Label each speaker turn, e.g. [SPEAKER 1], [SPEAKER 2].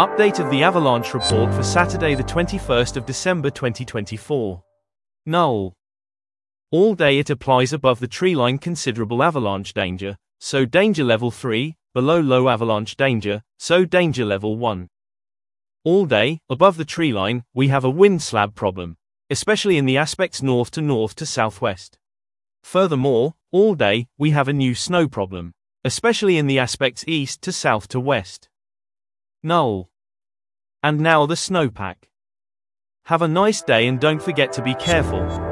[SPEAKER 1] Update of the avalanche report for Saturday the 21st of December 2024. Null. All day it applies above the treeline considerable avalanche danger, so danger level 3, below low avalanche danger, so danger level 1. All day, above the treeline, we have a wind slab problem, especially in the aspects north to southwest. Furthermore, all day, we have a new snow problem, especially in the aspects east to south to west. Null. And now the snowpack. Have a nice day and don't forget to be careful.